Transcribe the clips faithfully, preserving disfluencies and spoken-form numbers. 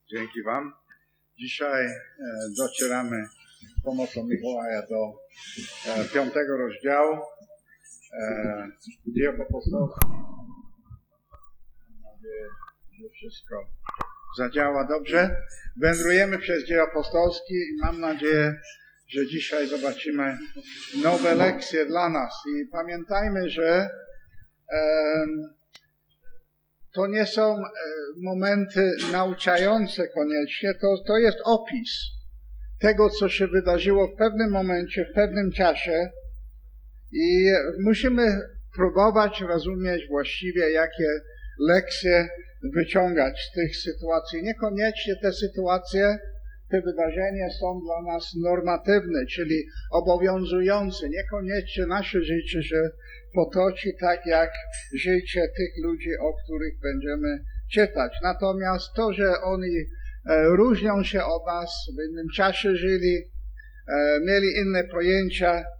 Dzięki Wam. Dzisiaj e, docieramy z pomocą Mikołaja do e, piątego rozdziału e, Dziejów Apostolskich. Mam nadzieję, że wszystko zadziała dobrze. Wędrujemy przez Dzieje Apostolskie i mam nadzieję, że dzisiaj zobaczymy nowe lekcje dla nas. I pamiętajmy, że e, to nie są e, momenty nauczające koniecznie, to, to jest opis tego, co się wydarzyło w pewnym momencie, w pewnym czasie i musimy próbować rozumieć właściwie, jakie lekcje wyciągać z tych sytuacji. Niekoniecznie te sytuacje, te wydarzenia są dla nas normatywne, czyli obowiązujące. Niekoniecznie nasze życie się potoczy tak, jak życie tych ludzi, o których będziemy czytać. Natomiast to, że oni e, różnią się od nas, w innym czasie żyli, e, mieli inne pojęcia, e,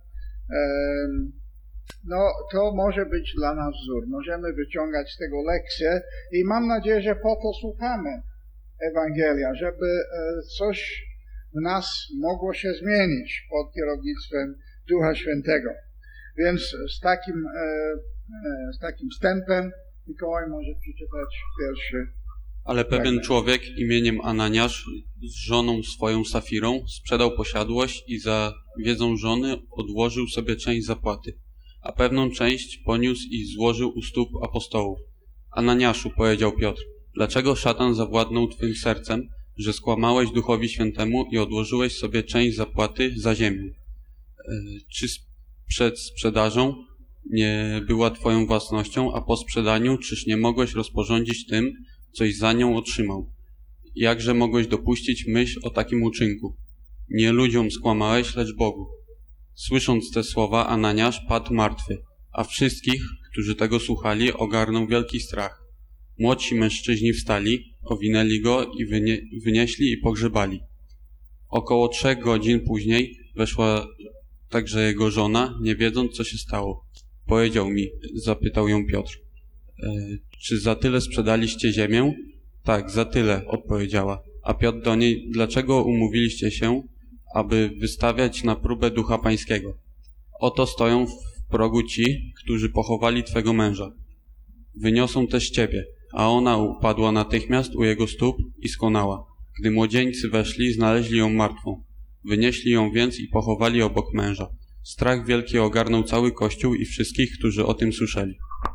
no to może być dla nas wzór. Możemy wyciągać z tego lekcje i mam nadzieję, że po to słuchamy Ewangelia, żeby e, coś w nas mogło się zmienić pod kierownictwem Ducha Świętego. Więc z takim, e, z takim wstępem Mikołaj może przeczytać pierwszy. Ale pewien fragment. Człowiek imieniem Ananiasz z żoną swoją Safirą sprzedał posiadłość i za wiedzą żony odłożył sobie część zapłaty, a pewną część poniósł i złożył u stóp apostołów. Ananiaszu, powiedział Piotr, dlaczego szatan zawładnął twym sercem, że skłamałeś Duchowi Świętemu i odłożyłeś sobie część zapłaty za ziemię? E, czy przed sprzedażą nie była twoją własnością, a po sprzedaniu czyż nie mogłeś rozporządzić tym, coś za nią otrzymał? Jakże mogłeś dopuścić myśl o takim uczynku? Nie ludziom skłamałeś, lecz Bogu. Słysząc te słowa, Ananiasz padł martwy, a wszystkich, którzy tego słuchali, ogarnął wielki strach. Młodsi mężczyźni wstali, owinęli go i wynie, wynieśli i pogrzebali. Około trzech godzin później weszła także jego żona, nie wiedząc, co się stało. Powiedział mi, zapytał ją Piotr, e, czy za tyle sprzedaliście ziemię? Tak, za tyle, odpowiedziała. A Piotr do niej, dlaczego umówiliście się, aby wystawiać na próbę Ducha Pańskiego? Oto stoją w progu ci, którzy pochowali twego męża. Wyniosą też ciebie. A ona upadła natychmiast u jego stóp i skonała. Gdy młodzieńcy weszli, znaleźli ją martwą. Wynieśli ją więc i pochowali obok męża. Strach wielki ogarnął cały Kościół i wszystkich, którzy o tym słyszeli.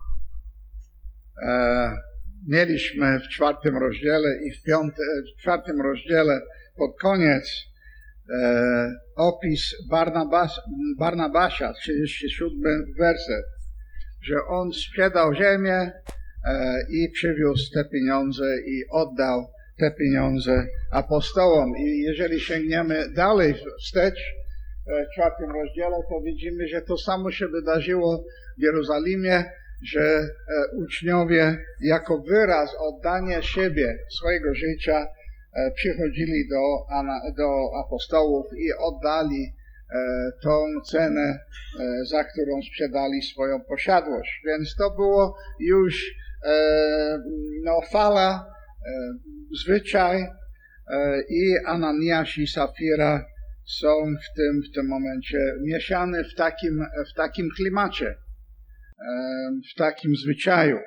E, mieliśmy w czwartym rozdziale i w, piąty, w czwartym rozdziale pod koniec e, opis Barnabas, Barnabasia, trzydziesty siódmy werset, że on sprzedał ziemię e, i przywiózł te pieniądze i oddał te pieniądze apostołom. I jeżeli sięgniemy dalej wstecz, w czwartym rozdziale, to widzimy, że to samo się wydarzyło w Jerozolimie, że uczniowie jako wyraz oddania siebie, swojego życia przychodzili do, do apostołów i oddali tą cenę, za którą sprzedali swoją posiadłość. Więc to było już no, fala, zwyczaj i Ananiasz i Safira są w tym, w tym momencie mieszane w takim, w takim klimacie, w takim zwyczaju.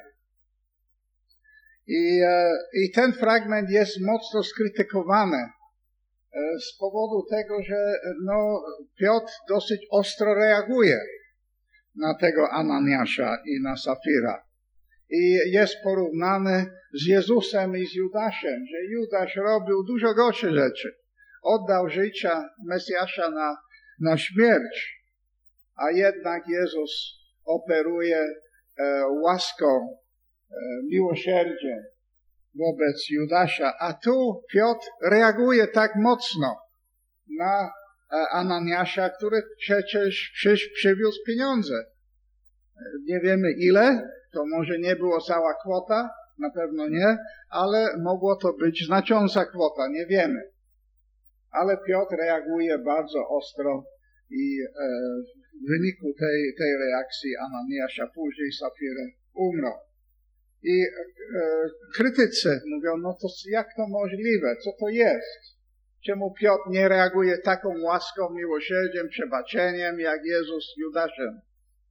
I, I ten fragment jest mocno skrytykowany z powodu tego, że no, Piotr dosyć ostro reaguje na tego Ananiasza i na Safira. I jest porównany z Jezusem i z Judaszem, że Judasz robił dużo gorsze rzeczy. Oddał życia Mesjasza na, na śmierć, a jednak Jezus operuje e, łaską, e, miłosierdziem wobec Judasza, a tu Piotr reaguje tak mocno na e, Ananiasza, który przecież przysz, przywiózł pieniądze. Nie wiemy ile, to może nie było cała kwota, na pewno nie, ale mogło to być znacząca kwota, nie wiemy. Ale Piotr reaguje bardzo ostro i e, w wyniku tej, tej reakcji Ananiasza później Safira umrą. I e, krytycy mówią, no to jak to możliwe, co to jest? Czemu Piotr nie reaguje taką łaską, miłosierdziem, przebaczeniem, jak Jezus z Judaszem?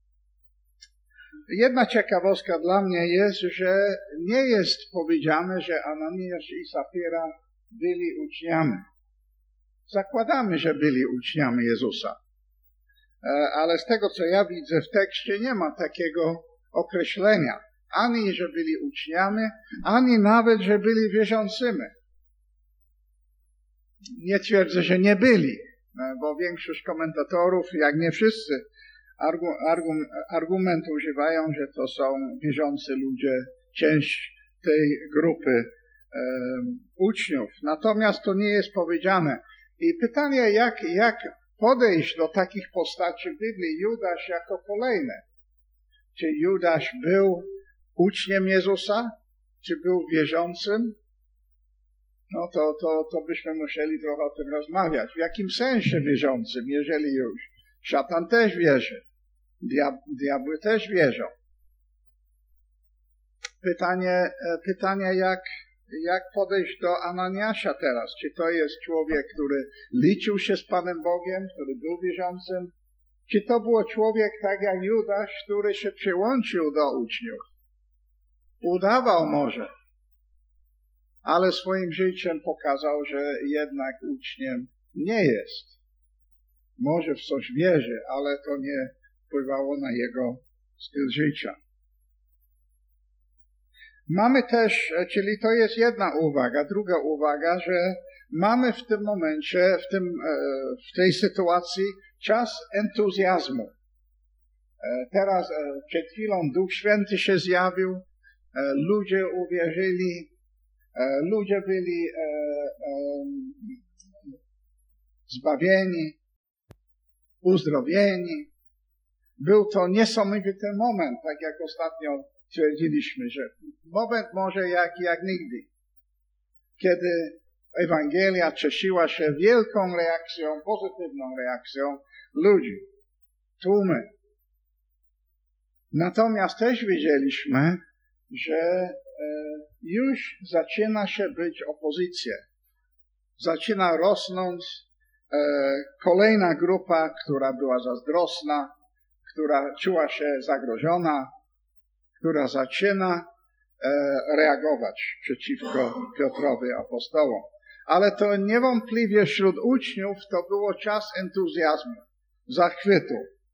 Jedna ciekawostka dla mnie jest, że nie jest powiedziane, że Ananiasz i Safira byli uczniami. Zakładamy, że byli uczniami Jezusa. Ale z tego, co ja widzę w tekście, nie ma takiego określenia. Ani, że byli uczniami, ani nawet, że byli wierzącymi. Nie twierdzę, że nie byli, bo większość komentatorów, jak nie wszyscy, argument używają, że to są wierzący ludzie, część tej grupy e, uczniów. Natomiast to nie jest powiedziane. I pytanie, jak, jak podejść do takich postaci w Biblii, Judasz jako kolejny. Czy Judasz był uczniem Jezusa? Czy był wierzącym? No to, to, to byśmy musieli trochę o tym rozmawiać. W jakim sensie wierzącym, jeżeli już? Szatan też wierzy. Diab, diabły też wierzą. Pytanie, pytanie jak, jak podejść do Ananiasza teraz? Czy to jest człowiek, który liczył się z Panem Bogiem, który był wierzącym? Czy to był człowiek tak jak Judasz, który się przyłączył do uczniów? Udawał może, ale swoim życiem pokazał, że jednak uczniem nie jest. Może w coś wierzy, ale to nie wpływało na jego styl życia. Mamy też, czyli to jest jedna uwaga, druga uwaga, że mamy w tym momencie, w, tym, w tej sytuacji czas entuzjazmu. Teraz przed chwilą Duch Święty się zjawił, ludzie uwierzyli, ludzie byli zbawieni, uzdrowieni. Był to niesamowity moment, tak jak ostatnio twierdziliśmy, że moment może jak, jak nigdy, kiedy Ewangelia cieszyła się wielką reakcją, pozytywną reakcją ludzi, tłumy. Natomiast też wiedzieliśmy, że e, już zaczyna się być opozycja. Zaczyna rosnąć e, kolejna grupa, która była zazdrosna, która czuła się zagrożona, która zaczyna e, reagować przeciwko Piotrowi apostołom. Ale to niewątpliwie wśród uczniów to było czas entuzjazmu, zachwytu.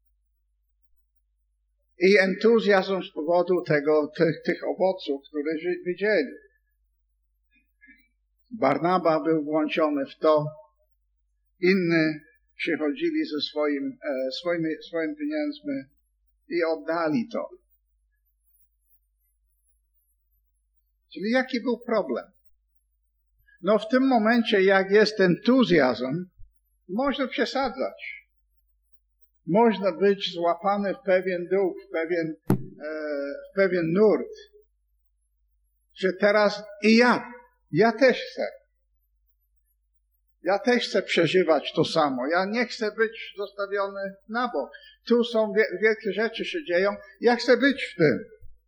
I entuzjazm z powodu tego, tych, tych owoców, które widzieli. Barnaba był włączony w to, inni przychodzili ze swoim, e, swoimi, swoimi pieniędzmi i oddali to. Czyli jaki był problem? No w tym momencie, jak jest entuzjazm, można przesadzać. Można być złapany w pewien duch, w pewien, e, w pewien nurt. Że teraz i ja, ja też chcę. Ja też chcę przeżywać to samo. Ja nie chcę być zostawiony na bok. Tu są wielkie rzeczy się dzieją. Ja chcę być w tym.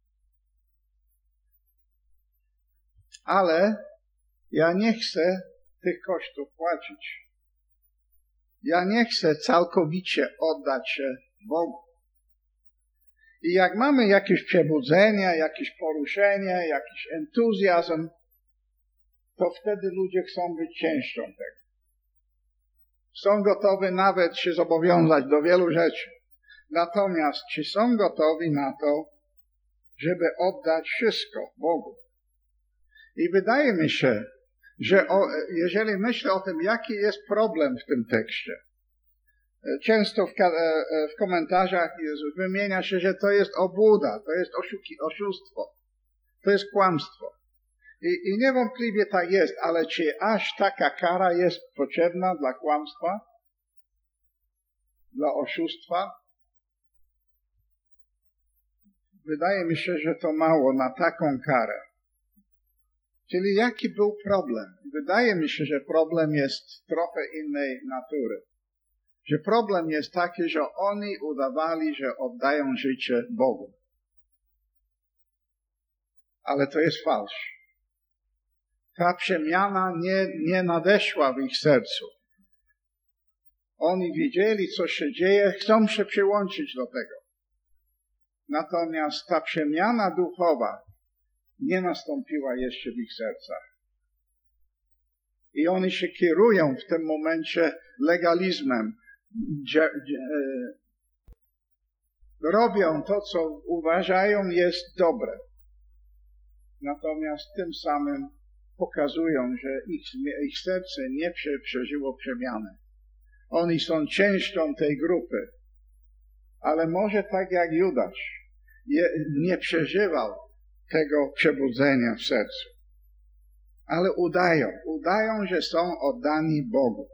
Ale ja nie chcę tych kosztów płacić. Ja nie chcę całkowicie oddać się Bogu. I jak mamy jakieś przebudzenie, jakieś poruszenie, jakiś entuzjazm, to wtedy ludzie chcą być częścią tego. Są gotowi nawet się zobowiązać do wielu rzeczy. Natomiast czy są gotowi na to, żeby oddać wszystko Bogu? I wydaje mi się, że o, jeżeli myślę o tym, jaki jest problem w tym tekście, często w, w komentarzach wymienia się, że to jest obłuda, to jest oszuki, oszustwo, to jest kłamstwo. I, I niewątpliwie tak jest, ale czy aż taka kara jest potrzebna dla kłamstwa, dla oszustwa? Wydaje mi się, że to mało na taką karę. Czyli jaki był problem? Wydaje mi się, że problem jest trochę innej natury. Że problem jest taki, że oni udawali, że oddają życie Bogu. ale to jest fałsz. Ta przemiana nie, nie nadeszła w ich sercu. Oni widzieli, co się dzieje, chcą się przyłączyć do tego. Natomiast ta przemiana duchowa nie nastąpiła jeszcze w ich sercach. I oni się kierują w tym momencie legalizmem. Dzie, dzie, robią to, co uważają jest dobre. Natomiast tym samym pokazują, że ich, ich serce nie przeżyło przemiany. Oni są częścią tej grupy. Ale może tak jak Judasz je, nie przeżywał tego przebudzenia w sercu. Ale udają, udają, że są oddani Bogu.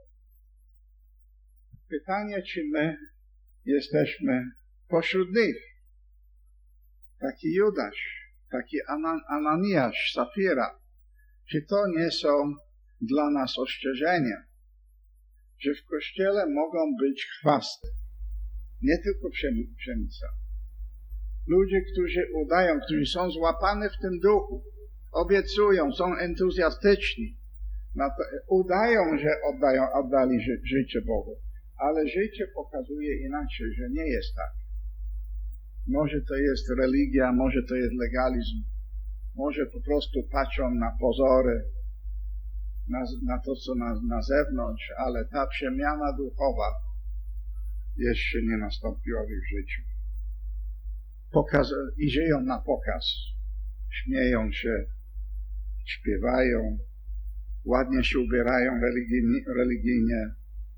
Pytanie, czy my jesteśmy pośród nich. Taki Judasz, taki Ananiasz, Safira. Czy to nie są dla nas ostrzeżenia, że w Kościele mogą być chwasty, nie tylko pszenica. Ludzie, którzy udają, którzy są złapani w tym duchu, obiecują, są entuzjastyczni, udają, że oddają, oddali ży, życie Bogu, ale życie pokazuje inaczej, że nie jest tak. Może to jest religia, może to jest legalizm, może po prostu patrzą na pozory, na, na to, co na, na zewnątrz, ale ta przemiana duchowa jeszcze nie nastąpiła w ich życiu. Pokaz, I żyją na pokaz. Śmieją się, śpiewają, ładnie się ubierają religijnie, religijnie.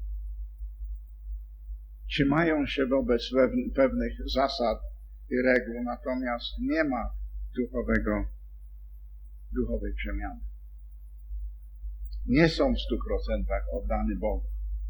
Trzymają się wobec pewnych zasad i reguł, natomiast nie ma duchowego, duchowej przemiany. Nie są w stu procentach oddani Bogu.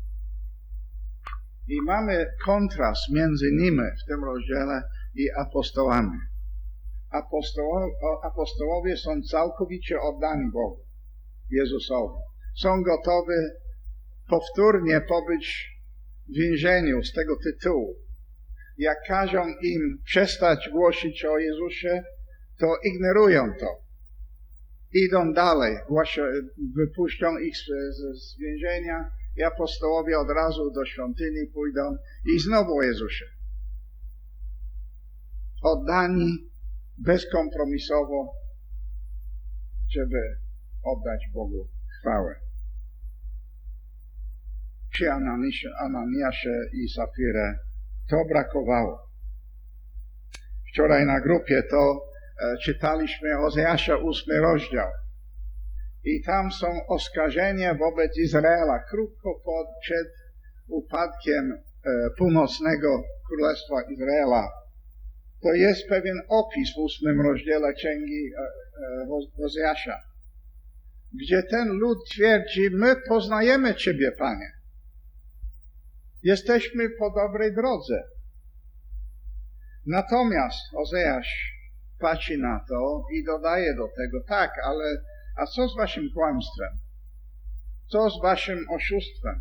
I mamy kontrast między nimi w tym rozdziale i apostołami. Apostołowie, apostołowie są całkowicie oddani Bogu, Jezusowi. Są gotowi powtórnie pobyć w więzieniu z tego tytułu. Jak każą im przestać głosić o Jezusie, to ignorują to. Idą dalej, wypuszczą ich z, z, z więzienia i apostołowie od razu do świątyni pójdą i znowu o Jezusie. Oddani bezkompromisowo, żeby oddać Bogu chwałę. Przy Ananiasie i Safirze to brakowało. Wczoraj na grupie to e, czytaliśmy Ozeasza ósmy rozdział. I tam są oskarżenia wobec Izraela krótko pod, przed upadkiem e, północnego królestwa Izraela. To jest pewien opis w ósmym rozdziale księgi e, e, Ozeasza, gdzie ten lud twierdzi, my poznajemy Ciebie, Panie. Jesteśmy po dobrej drodze. Natomiast Ozeasz patrzy na to i dodaje do tego, tak, ale a co z waszym kłamstwem? Co z waszym oszustwem?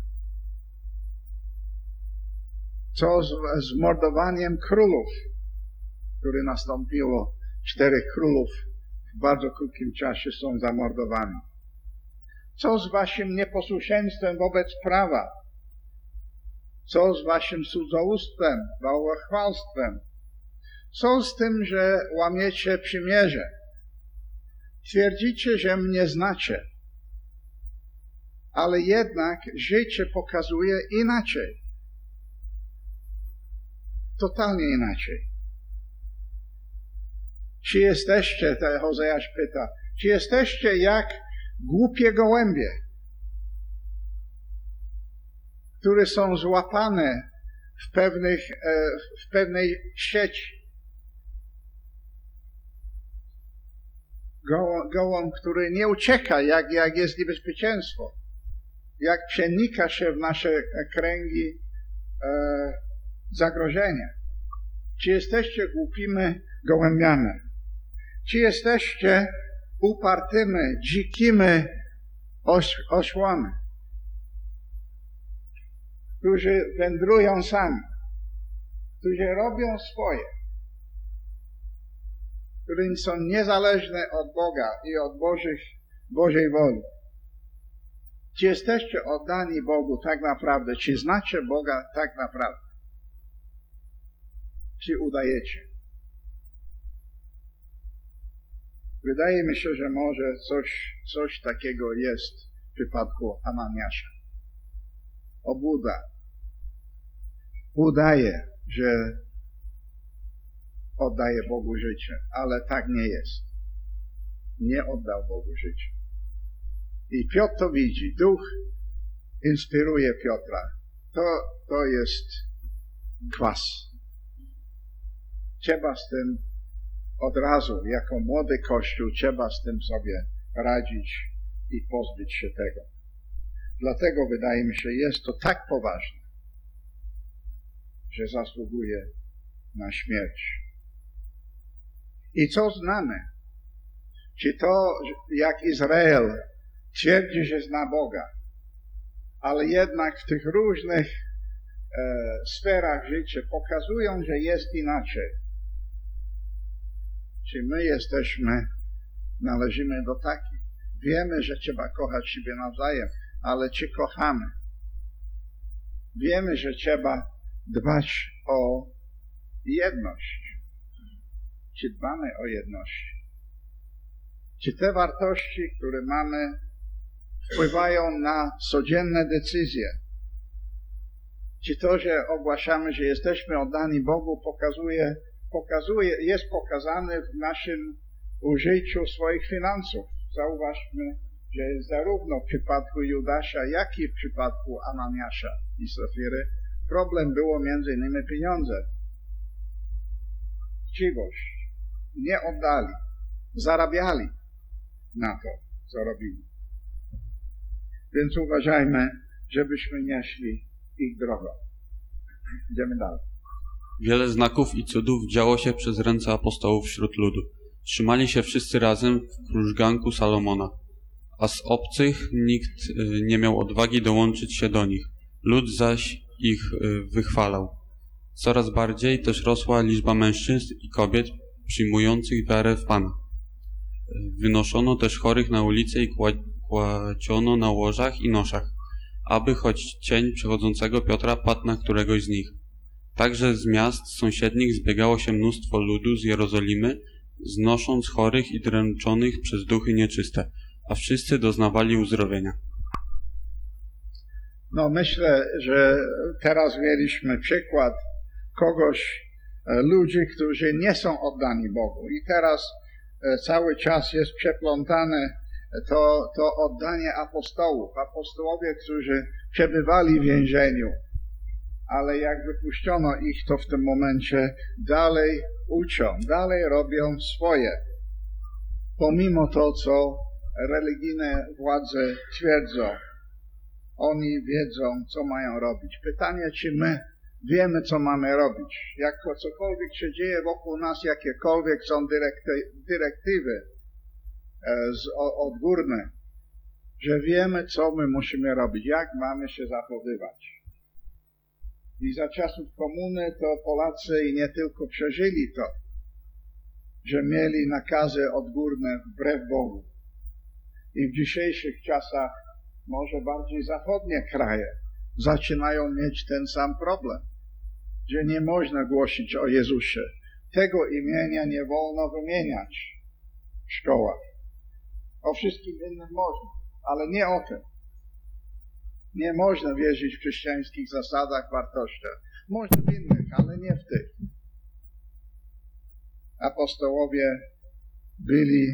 Co z, z mordowaniem królów, które nastąpiło? Czterech królów w bardzo krótkim czasie są zamordowani. Co z waszym nieposłuszeństwem wobec prawa? Co z waszym cudzołóstwem, bałwochwalstwem? Co z tym, że łamiecie przymierze? Twierdzicie, że mnie znacie, ale jednak życie pokazuje inaczej. Totalnie inaczej. Czy jesteście, to Ozeasz pyta, czy jesteście jak głupie gołębie, które są złapane w, pewnych, w pewnej sieci? Gołąb, który nie ucieka, jak, jak jest niebezpieczeństwo, jak przenika się w nasze kręgi e, zagrożenia. Czy jesteście głupimi gołębiami? Czy jesteście upartymi, dzikimi oś, osłami, którzy wędrują sami, którzy robią swoje? które są niezależne od Boga i od Bożych, Bożej woli. Czy jesteście oddani Bogu tak naprawdę? Czy znacie Boga tak naprawdę? Czy udajecie? Wydaje mi się, że może coś, coś takiego jest w przypadku Ananiasza. Obłuda. Udaje, że oddaje Bogu życie, ale tak nie jest. Nie oddał Bogu życie. I Piotr to widzi. Duch inspiruje Piotra. To, to jest kwas. Trzeba z tym od razu, jako młody Kościół, trzeba z tym sobie radzić i pozbyć się tego. Dlatego wydaje mi się, jest to tak poważne, że zasługuje na śmierć. I co znamy? Czy to, jak Izrael twierdzi, że zna Boga, ale jednak w tych różnych e, sferach życia pokazują, że jest inaczej. Czy my jesteśmy, należymy do takich? Wiemy, że trzeba kochać siebie nawzajem, ale czy kochamy? Wiemy, że trzeba dbać o jedność. Czy dbamy o jedność? Czy te wartości, które mamy, wpływają na codzienne decyzje? Czy to, że ogłaszamy, że jesteśmy oddani Bogu, pokazuje, pokazuje, jest pokazane w naszym użyciu swoich finansów? Zauważmy, że zarówno w przypadku Judasza, jak i w przypadku Ananiasza i Safiry problem było między innymi pieniądze. Chciwość. Nie oddali. Zarabiali na to, co robili. Więc uważajmy, żebyśmy nie szli ich drogą. Idziemy dalej. Wiele znaków i cudów działo się przez ręce apostołów wśród ludu. Trzymali się wszyscy razem w krużganku Salomona, a z obcych nikt nie miał odwagi dołączyć się do nich. Lud zaś ich wychwalał. Coraz bardziej też rosła liczba mężczyzn i kobiet przyjmujących wiarę w Pana. Wynoszono też chorych na ulicę i kłaciono na łożach i noszach, aby choć cień przechodzącego Piotra padł na któregoś z nich. Także z miast sąsiednich zbiegało się mnóstwo ludu z Jerozolimy, znosząc chorych i dręczonych przez duchy nieczyste, a wszyscy doznawali uzdrowienia. No myślę, że teraz mieliśmy przykład kogoś, ludzi, którzy nie są oddani Bogu. I teraz cały czas jest przeplątane to, to oddanie apostołów. Apostołowie, którzy przebywali w więzieniu, ale jak wypuszczono ich, to w tym momencie dalej uczą, dalej robią swoje. Pomimo to, co religijne władze twierdzą, oni wiedzą, co mają robić. Pytanie, czy my wiemy, co mamy robić. Jak cokolwiek się dzieje wokół nas, jakiekolwiek są dyrekty, dyrektywy e, z, o, odgórne, że wiemy, co my musimy robić, jak mamy się zachowywać. I za czasów komuny to Polacy i nie tylko przeżyli to, że mieli nakazy odgórne wbrew Bogu. I w dzisiejszych czasach może bardziej zachodnie kraje zaczynają mieć ten sam problem, że nie można głosić o Jezusie. Tego imienia nie wolno wymieniać w szkołach. O wszystkim innym można, ale nie o tym. Nie można wierzyć w chrześcijańskich zasadach, wartościach. Można w innych, ale nie w tych. Apostołowie byli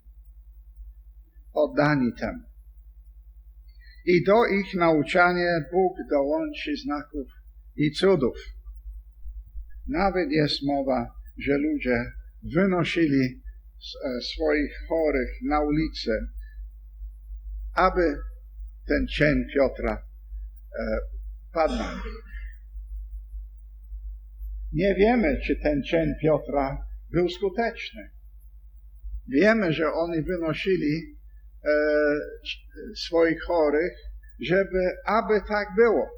oddani temu. I do ich nauczania Bóg dołączy znaków i cudów. Nawet jest mowa, że ludzie wynosili swoich chorych na ulicę, aby ten cień Piotra e, padł na nich. Nie wiemy, czy ten cień Piotra był skuteczny. Wiemy, że oni wynosili e, swoich chorych, żeby, aby tak było.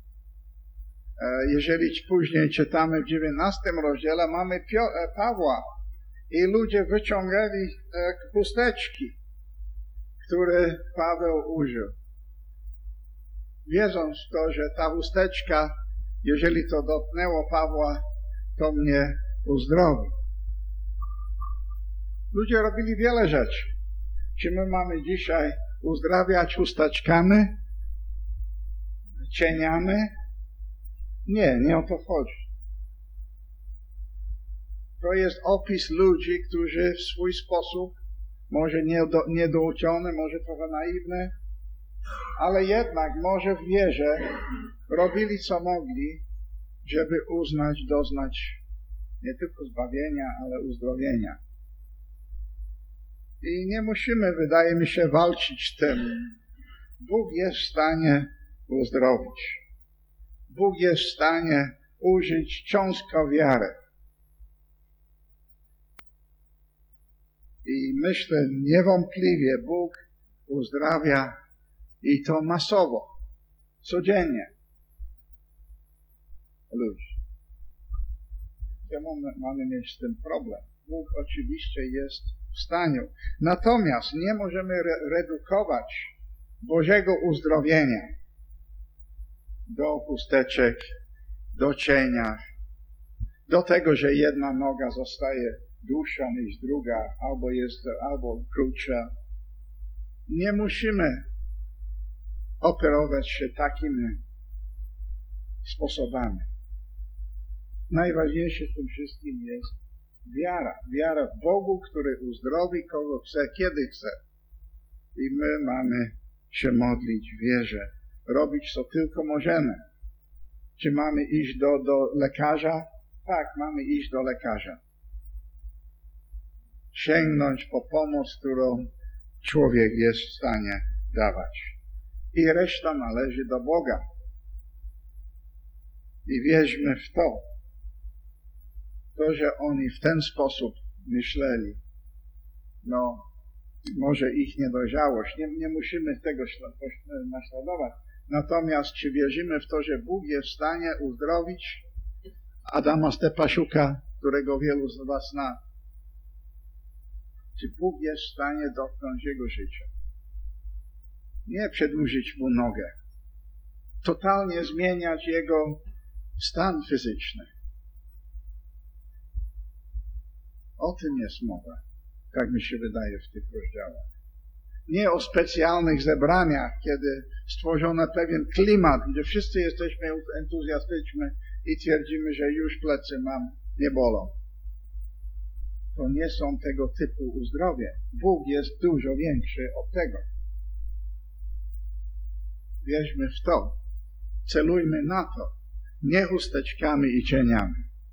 E, jeżeli później czytamy w dziewiętnastym rozdziale, mamy Pio- Pawła, i ludzie wyciągali e, chusteczki, które Paweł użył. Wiedząc to, że ta chusteczka, jeżeli to dotknęło Pawła, to mnie uzdrowi. Ludzie robili wiele rzeczy. Czy my mamy dzisiaj uzdrawiać chusteczkami? Cieniami? Nie, nie o to chodzi. To jest opis ludzi, którzy w swój sposób, może niedouczony, może trochę naiwny, ale jednak może w wierze robili co mogli, żeby uznać, doznać nie tylko zbawienia, ale uzdrowienia. I nie musimy, wydaje mi się, walczyć z tym. Bóg jest w stanie uzdrowić. Bóg jest w stanie użyć cząstkę wiary. I myślę, niewątpliwie Bóg uzdrawia i to masowo, codziennie ludzi. Czemu mamy mieć z tym problem? Bóg oczywiście jest w stanie. Natomiast nie możemy re- redukować Bożego uzdrowienia do chusteczek, do cienia, do tego, że jedna noga zostaje dłuższa niż druga, albo jest, albo krótsza. Nie musimy operować się takimi sposobami. Najważniejsze w tym wszystkim jest wiara. Wiara w Bogu, który uzdrowi kogo chce, kiedy chce. I my mamy się modlić w wierze. Robić co tylko możemy. Czy mamy iść do, do lekarza? Tak, mamy iść do lekarza. Sięgnąć po pomoc, którą człowiek jest w stanie dawać. I reszta należy do Boga. I wierzmy w to. To, że oni w ten sposób myśleli, no, może ich niedojrzałość, nie, nie musimy tego naśladować. Natomiast czy wierzymy w to, że Bóg jest w stanie uzdrowić Adama Stepasiuka, którego wielu z was zna? Czy Bóg jest w stanie dotknąć jego życia? Nie przedłużyć mu nogę. Totalnie zmieniać jego stan fizyczny. O tym jest mowa, tak mi się wydaje w tych rozdziałach. Nie o specjalnych zebraniach, kiedy stworzono pewien klimat, gdzie wszyscy jesteśmy entuzjastyczni i twierdzimy, że już plecy mam, nie bolą. To nie są tego typu uzdrowień. Bóg jest dużo większy od tego. Wierzmy w to. Celujmy na to. Nie chusteczkami i cieniami.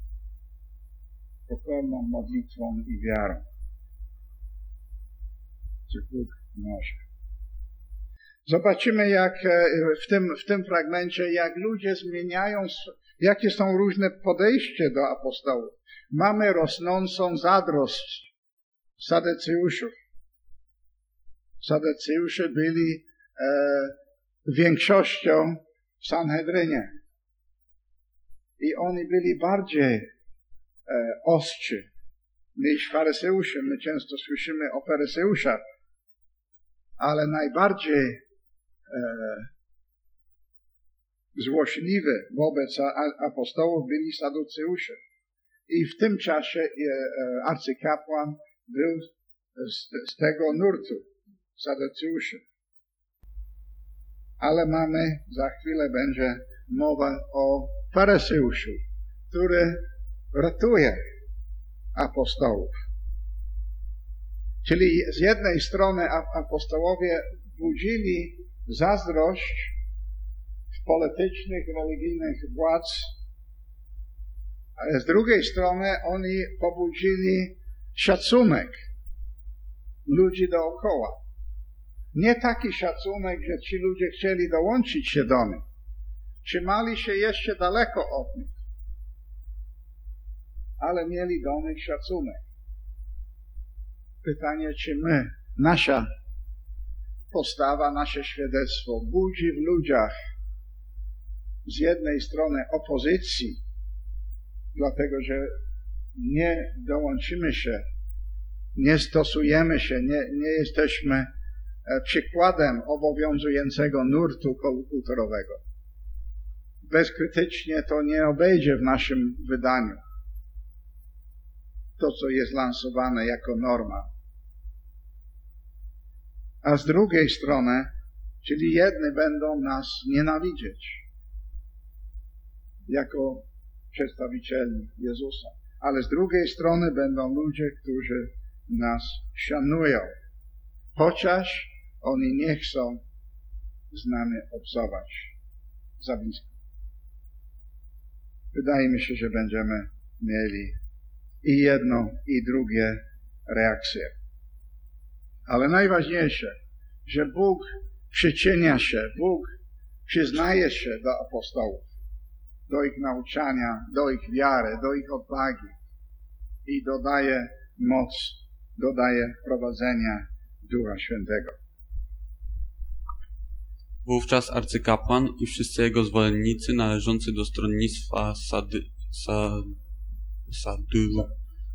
Pokorną modlitwą i wiarą. Że Bóg może. Zobaczymy, jak w tym, w tym fragmencie, jak ludzie zmieniają, jakie są różne podejście do apostołów. Mamy rosnącą zadrość Sadyceuszów. Sadyceusze byli e, większością w Sanhedrynie. I oni byli bardziej e, ostrzy niż Faryseusze. My często słyszymy o Faryseuszach, ale najbardziej e, złośliwy wobec apostołów byli Saduceusze. I w tym czasie e, e, arcykapłan był z, z tego nurtu, Saduceuszy. Ale mamy, za chwilę będzie mowa o Faryzeuszu, który ratuje apostołów. Czyli z jednej strony apostołowie budzili zazdrość w politycznych, religijnych władz, ale z drugiej strony oni pobudzili szacunek ludzi dookoła. Nie taki szacunek, że ci ludzie chcieli dołączyć się do nich. Trzymali się jeszcze daleko od nich. Ale mieli do nich szacunek. Pytanie, czy my, nasza postawa, nasze świadectwo budzi w ludziach z jednej strony opozycji, dlatego że nie dołączymy się nie stosujemy się, nie, nie jesteśmy przykładem obowiązującego nurtu kulturowego. Bezkrytycznie to nie obejdzie w naszym wydaniu to, co jest lansowane jako norma. A z drugiej strony, czyli jedni będą nas nienawidzieć jako przedstawicieli Jezusa, ale z drugiej strony będą ludzie, którzy nas szanują, chociaż oni nie chcą z nami obcować za blisko. Wydaje mi się, że będziemy mieli i jedną, i drugie reakcje. Ale najważniejsze, że Bóg przyczynia się, Bóg przyznaje się do apostołów, do ich nauczania, do ich wiary, do ich odwagi i dodaje moc, dodaje prowadzenia Ducha Świętego. Wówczas arcykapłan i wszyscy jego zwolennicy należący do stronnictwa Sady, Sa, Sadu,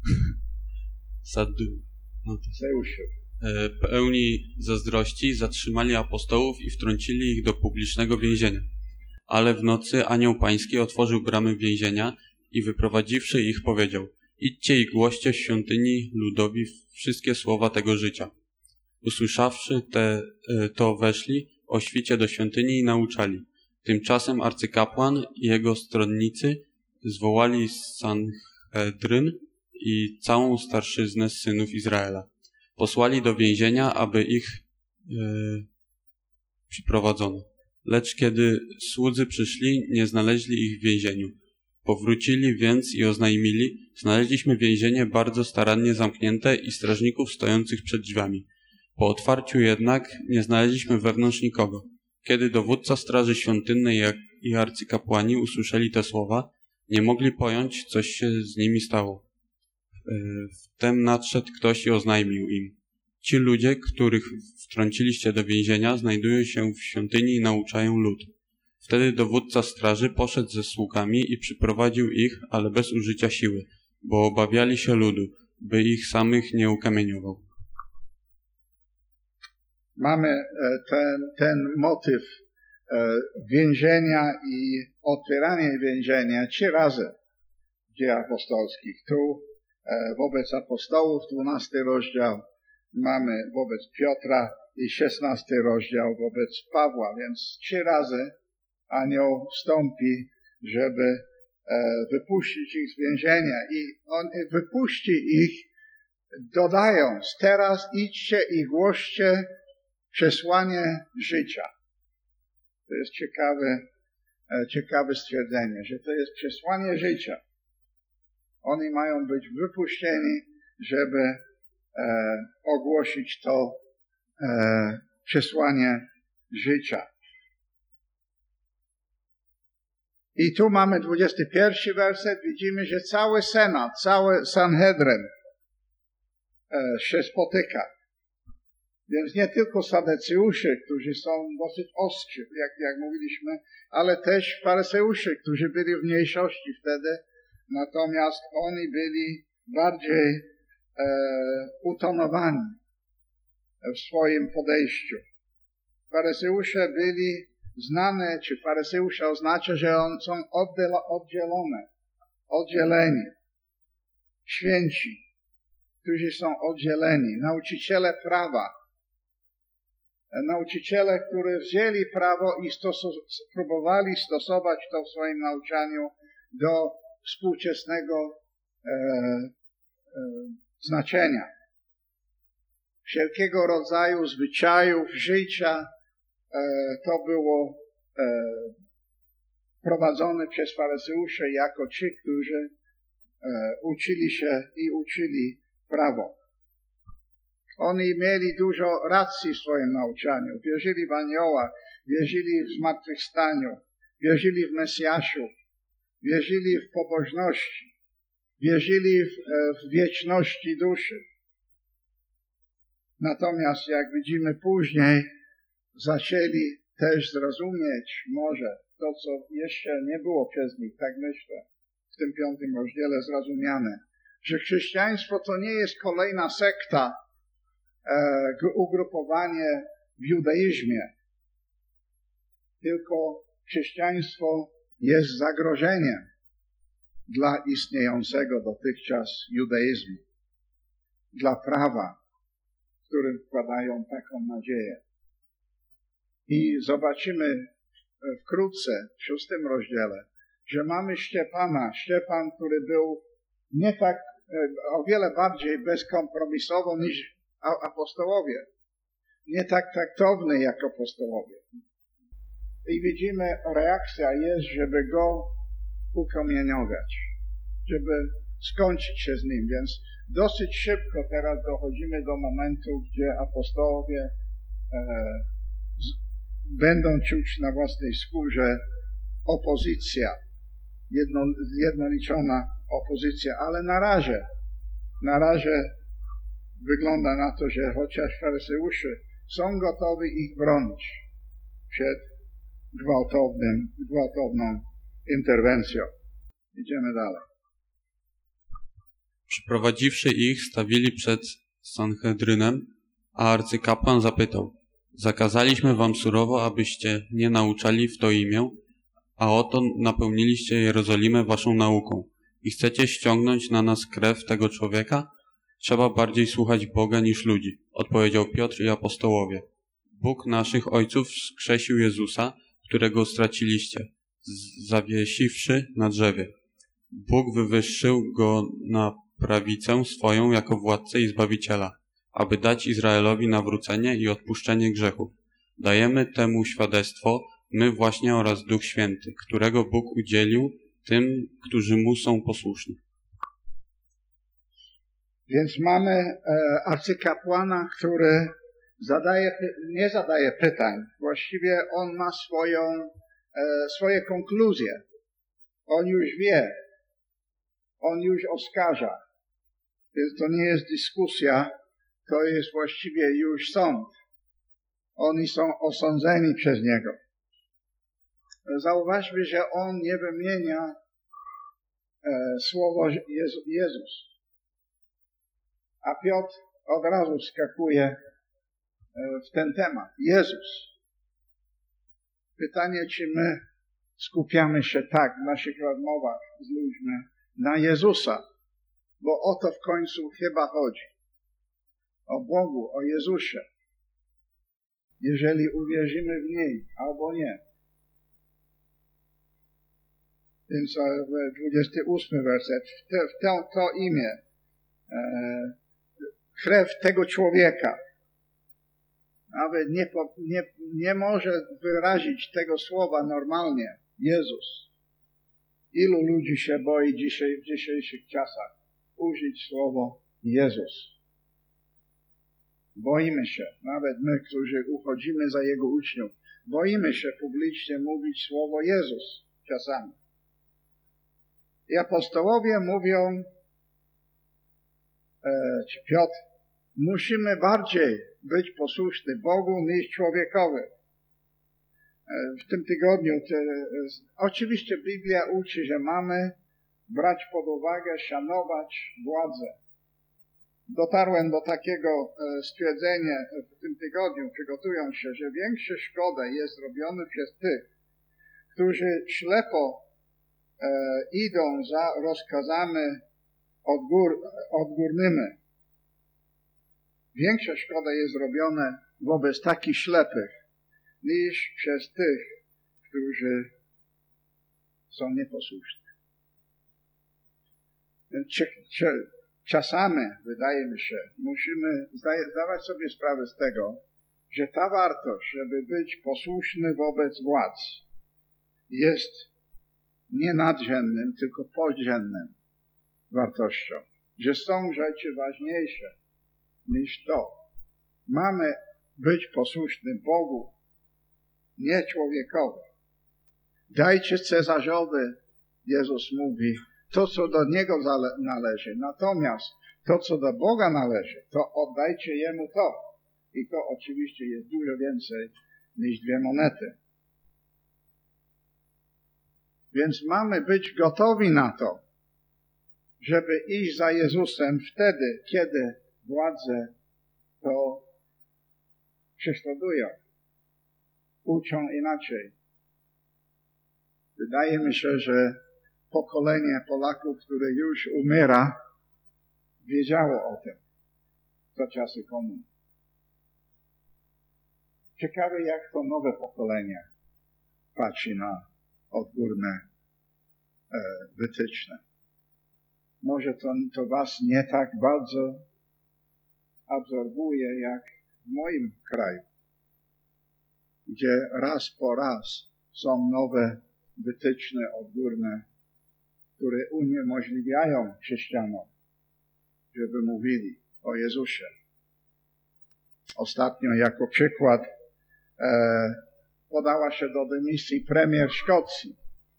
Sadu, no to, e, pełni zazdrości zatrzymali apostołów i wtrącili ich do publicznego więzienia. Ale w nocy anioł pański otworzył bramy więzienia i wyprowadziwszy ich powiedział: idźcie i głoście w świątyni ludowi wszystkie słowa tego życia. Usłyszawszy te, to weszli o świcie do świątyni i nauczali. Tymczasem arcykapłan i jego stronnicy zwołali Sanhedryn i całą starszyznę z synów Izraela. Posłali do więzienia, aby ich e, przyprowadzono. Lecz kiedy słudzy przyszli, nie znaleźli ich w więzieniu. Powrócili więc i oznajmili: znaleźliśmy więzienie bardzo starannie zamknięte i strażników stojących przed drzwiami. Po otwarciu jednak nie znaleźliśmy wewnątrz nikogo. Kiedy dowódca straży świątynnej i arcykapłani usłyszeli te słowa, nie mogli pojąć, coś się z nimi stało. Wtem nadszedł ktoś i oznajmił im: ci ludzie, których wtrąciliście do więzienia, znajdują się w świątyni i nauczają lud. Wtedy dowódca straży poszedł ze sługami i przyprowadził ich, ale bez użycia siły, bo obawiali się ludu, by ich samych nie ukamieniował. Mamy ten, ten motyw więzienia i otwieranie więzienia trzy razy w dziejach apostolskich. Tu wobec apostołów, dwunasty rozdział, mamy wobec Piotra i szesnasty rozdział wobec Pawła, więc trzy razy anioł wstąpi, żeby wypuścić ich z więzienia i on wypuści ich, dodając: teraz idźcie i głoście przesłanie życia. To jest ciekawe, ciekawe stwierdzenie, że to jest przesłanie życia. Oni mają być wypuszczeni, żeby e, ogłosić to e, przesłanie życia. I tu mamy dwudziesty pierwszy werset. Widzimy, że cały Senat, cały Sanhedryn e, się spotyka. Więc nie tylko Sadyceusze, którzy są dosyć ostrzy, jak, jak mówiliśmy, ale też Faryzeusze, którzy byli w mniejszości wtedy, natomiast oni byli bardziej e, utonowani w swoim podejściu. Faryzeusze byli znane, czy Faryzeusze oznacza, że oni są oddzielone, oddzieleni, święci, którzy są oddzieleni, nauczyciele prawa, nauczyciele, którzy wzięli prawo i stosu- próbowali stosować to w swoim nauczaniu do współczesnego e, e, znaczenia. Wszelkiego rodzaju zwyczajów życia e, to było e, prowadzone przez Faryzeuszy jako ci, którzy e, uczyli się i uczyli prawo. Oni mieli dużo racji w swoim nauczaniu. Wierzyli w anioła, wierzyli w zmartwychwstaniu, wierzyli w Mesjaszu, wierzyli w pobożności, wierzyli w, w wieczności duszy. Natomiast, jak widzimy później, zaczęli też zrozumieć może to, co jeszcze nie było przez nich, tak myślę, w tym piątym rozdziale zrozumiane, że chrześcijaństwo to nie jest kolejna sekta, e, ugrupowanie w judaizmie, tylko chrześcijaństwo jest zagrożeniem dla istniejącego dotychczas judaizmu, dla prawa, w którym wkładają taką nadzieję. I zobaczymy wkrótce w szóstym rozdziale, że mamy Szczepana, Szczepan, który był nie tak, o wiele bardziej bezkompromisowo niż apostołowie, nie tak taktowny jak apostołowie. I widzimy, reakcja jest, żeby go upromieniować, żeby skończyć się z nim, więc dosyć szybko teraz dochodzimy do momentu, gdzie apostołowie e, z, będą czuć na własnej skórze opozycja, jedno, zjednoczona opozycja, ale na razie, na razie wygląda na to, że chociaż faryzeusze są gotowi ich bronić przed gwałtownym, gwałtowną interwencją. Idziemy dalej. Przyprowadziwszy ich, stawili przed Sanhedrynem, a arcykapłan zapytał: zakazaliśmy wam surowo, abyście nie nauczali w to imię, a oto napełniliście Jerozolimę waszą nauką i chcecie ściągnąć na nas krew tego człowieka? Trzeba bardziej słuchać Boga niż ludzi, odpowiedział Piotr i apostołowie. Bóg naszych ojców wskrzesił Jezusa, którego straciliście, zawiesiwszy na drzewie. Bóg wywyższył go na prawicę swoją jako władcę i Zbawiciela, aby dać Izraelowi nawrócenie i odpuszczenie grzechów. Dajemy temu świadectwo my właśnie oraz Duch Święty, którego Bóg udzielił tym, którzy Mu są posłuszni. Więc mamy e, arcykapłana, który zadaje, nie zadaje pytań. Właściwie on ma swoją, e, swoje konkluzje. On już wie. On już oskarża. Więc to nie jest dyskusja, to jest właściwie już sąd. Oni są osądzeni przez niego. Zauważmy, że on nie wymienia e, słowo Jezu, Jezus. A Piotr od razu wskakuje e, w ten temat. Jezus. Pytanie, czy my skupiamy się tak w naszych rozmowach z ludźmi na Jezusa, bo o to w końcu chyba chodzi. O Bogu, o Jezusie. Jeżeli uwierzymy w niej, albo nie. Więc dwudziesty ósmy werset. W, te, w to, to imię e, krew tego człowieka nawet nie, nie, nie może wyrazić tego słowa normalnie. Jezus. Ilu ludzi się boi dzisiaj, w dzisiejszych czasach użyć słowo Jezus? Boimy się, nawet my, którzy uchodzimy za Jego uczniów, boimy się publicznie mówić słowo Jezus czasami. I apostołowie mówią, e, czy Piotr, musimy bardziej być posłuszni Bogu niż człowiekowi. E, w tym tygodniu, te, e, oczywiście Biblia uczy, że mamy brać pod uwagę, szanować władzę. Dotarłem do takiego e, stwierdzenia w tym tygodniu, przygotując się, że większa szkoda jest robiona przez tych, którzy ślepo e, idą za rozkazami odgór, odgórnymi. Większa szkoda jest robiona wobec takich ślepych, niż przez tych, którzy są nieposłuszni. Czy, czy, Czasami, wydaje mi się, musimy zdawać sobie sprawę z tego, że ta wartość, żeby być posłuszny wobec władz, jest nie nadrzędnym, tylko podrzędnym wartością. Że są rzeczy ważniejsze niż to. Mamy być posłuszni Bogu, nie człowiekowi. Dajcie Cezarzowi, Jezus mówi, to, co do Niego należy. Natomiast to, co do Boga należy, to oddajcie Jemu to. I to oczywiście jest dużo więcej niż dwie monety. Więc mamy być gotowi na to, żeby iść za Jezusem wtedy, kiedy władze to prześladują, uczą inaczej. Wydaje mi się, że pokolenie Polaków, które już umiera, wiedziało o tym za czasy komuny. Ciekawe, jak to nowe pokolenie patrzy na odgórne e, wytyczne. Może to, to was nie tak bardzo absorbuje, jak w moim kraju, gdzie raz po raz są nowe wytyczne odgórne, które uniemożliwiają chrześcijanom, żeby mówili o Jezusie. Ostatnio jako przykład e, podała się do dymisji premier Szkocji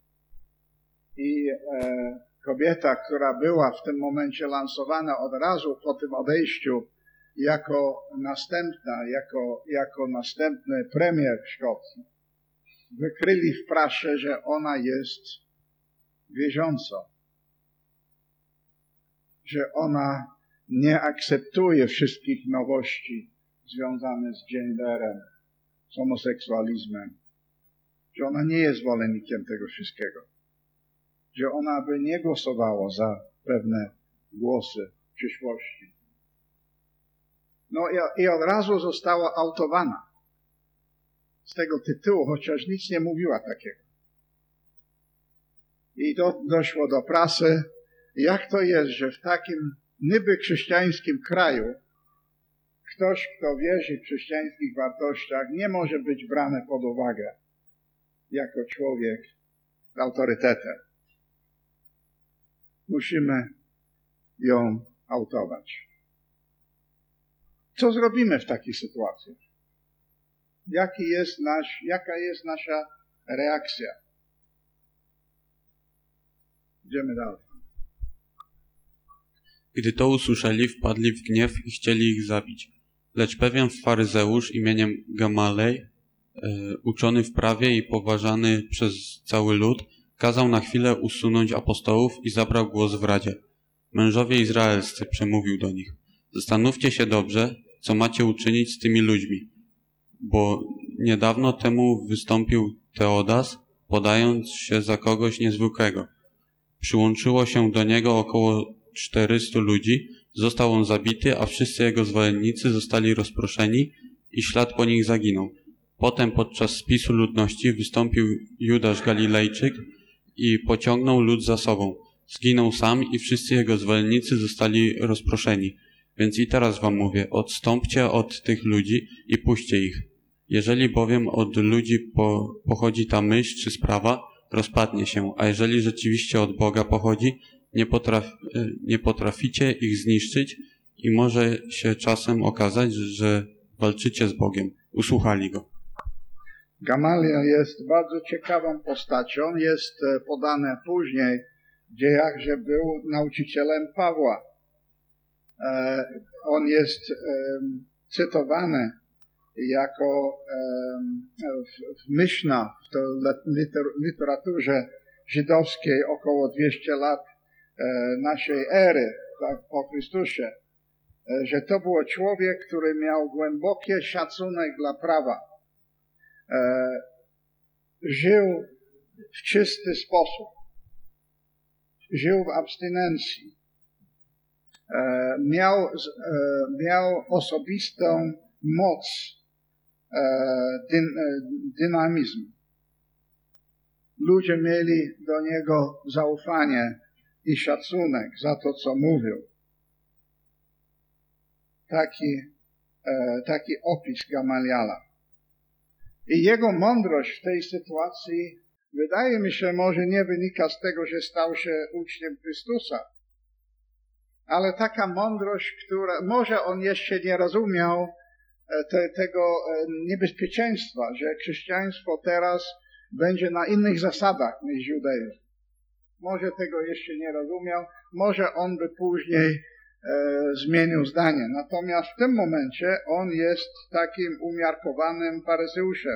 i e, kobieta, która była w tym momencie lansowana od razu po tym odejściu jako następna, jako, jako następny premier Szkocji, wykryli w prasie, że ona jest wierząca, że ona nie akceptuje wszystkich nowości związanych z genderem, z homoseksualizmem, że ona nie jest zwolennikiem tego wszystkiego, że ona by nie głosowała za pewne głosy w przyszłości. No i, i od razu została autowana z tego tytułu, chociaż nic nie mówiła takiego. I do, doszło do prasy, jak to jest, że w takim niby chrześcijańskim kraju ktoś, kto wierzy w chrześcijańskich wartościach, nie może być brany pod uwagę jako człowiek z autorytetem. Musimy ją autować. Co zrobimy w takiej sytuacji? Jaki jest nasz, jaka jest nasza reakcja? Idziemy dalej. Gdy to usłyszeli, wpadli w gniew i chcieli ich zabić. Lecz pewien faryzeusz imieniem Gamalej, e, uczony w prawie i poważany przez cały lud, kazał na chwilę usunąć apostołów i zabrał głos w radzie. Mężowie izraelscy, przemówił do nich, zastanówcie się dobrze, co macie uczynić z tymi ludźmi, bo niedawno temu wystąpił Teodas, podając się za kogoś niezwykłego. Przyłączyło się do niego około czterystu ludzi, został on zabity, a wszyscy jego zwolennicy zostali rozproszeni i ślad po nich zaginął. Potem podczas spisu ludności wystąpił Judasz Galilejczyk i pociągnął lud za sobą. Zginął sam i wszyscy jego zwolennicy zostali rozproszeni. Więc i teraz wam mówię, odstąpcie od tych ludzi i puśćcie ich. Jeżeli bowiem od ludzi po, pochodzi ta myśl czy sprawa, rozpadnie się, a jeżeli rzeczywiście od Boga pochodzi, nie, potraf, nie potraficie ich zniszczyć i może się czasem okazać, że walczycie z Bogiem. Usłuchali go. Gamaliel jest bardzo ciekawą postacią. Jest podane później w dziejach, że był nauczycielem Pawła. On jest cytowany jako w Miszna, w literaturze żydowskiej około dwieście lat naszej ery, tak, po Chrystusie, że to był człowiek, który miał głęboki szacunek dla prawa. Żył w czysty sposób. Żył w abstynencji. Miał, miał osobistą moc, dyn, dynamizm. Ludzie mieli do niego zaufanie i szacunek za to, co mówił. Taki, taki opis Gamaliela. I jego mądrość w tej sytuacji, wydaje mi się, może nie wynika z tego, że stał się uczniem Chrystusa, ale taka mądrość, która, może on jeszcze nie rozumiał te, tego niebezpieczeństwa, że chrześcijaństwo teraz będzie na innych zasadach niż judaizm. Może tego jeszcze nie rozumiał, może on by później e, zmienił zdanie. Natomiast w tym momencie on jest takim umiarkowanym faryzeuszem.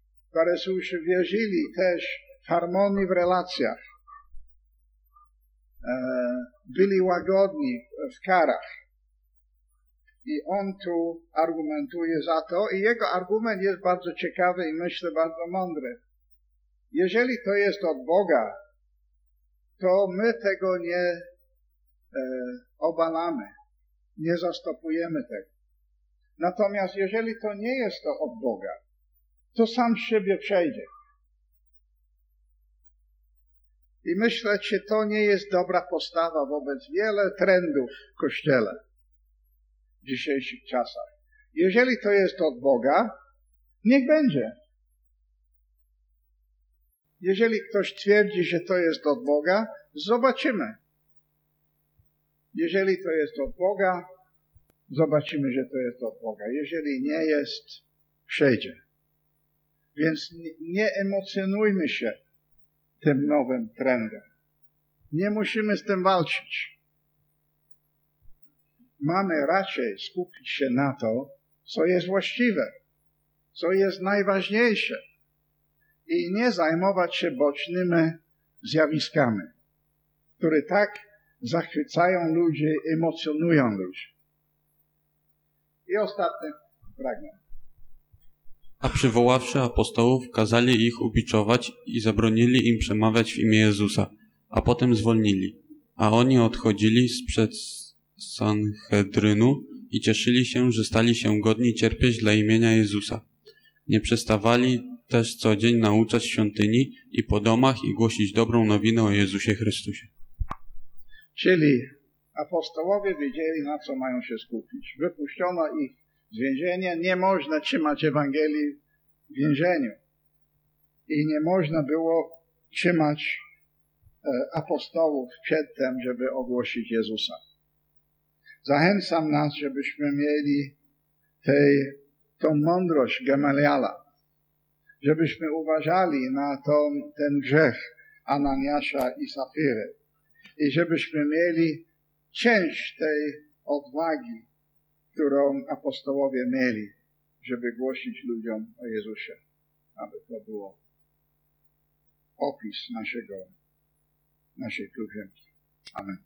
Faryzeusze wierzyli też w harmonii w relacjach. byli łagodni w karach. I on tu argumentuje za to i jego argument jest bardzo ciekawy i myślę bardzo mądry. Jeżeli to jest od Boga, to my tego nie e, obalamy, nie zastopujemy tego. Natomiast jeżeli to nie jest to od Boga, to sam z siebie przejdzie. I myślę, czy to nie jest dobra postawa wobec wiele trendów w Kościele w dzisiejszych czasach. Jeżeli to jest od Boga, niech będzie. Jeżeli ktoś twierdzi, że to jest od Boga, zobaczymy. Jeżeli to jest od Boga, zobaczymy, że to jest od Boga. Jeżeli nie jest, przejdzie. Więc nie emocjonujmy się tym nowym trendem. Nie musimy z tym walczyć. Mamy raczej skupić się na to, co jest właściwe, co jest najważniejsze i nie zajmować się bocznymi zjawiskami, które tak zachwycają ludzi, emocjonują ludzi. I ostatni fragment. A przywoławszy apostołów, kazali ich ubiczować i zabronili im przemawiać w imię Jezusa, a potem zwolnili. A oni odchodzili sprzed Sanhedrynu i cieszyli się, że stali się godni cierpieć dla imienia Jezusa. Nie przestawali też co dzień nauczać w świątyni i po domach i głosić dobrą nowinę o Jezusie Chrystusie. Czyli apostołowie wiedzieli, na co mają się skupić. Wypuszczono ich z więzienia, nie można trzymać Ewangelii w więzieniu. I nie można było trzymać e, apostołów przed tym, żeby ogłosić Jezusa. Zachęcam nas, żebyśmy mieli tej, tą mądrość Gamaliela, żebyśmy uważali na to, ten grzech Ananiasza i Safiry i żebyśmy mieli część tej odwagi, którą apostołowie mieli, żeby głosić ludziom o Jezusie, aby to było opis naszego, naszej pielgrzymki. Amen.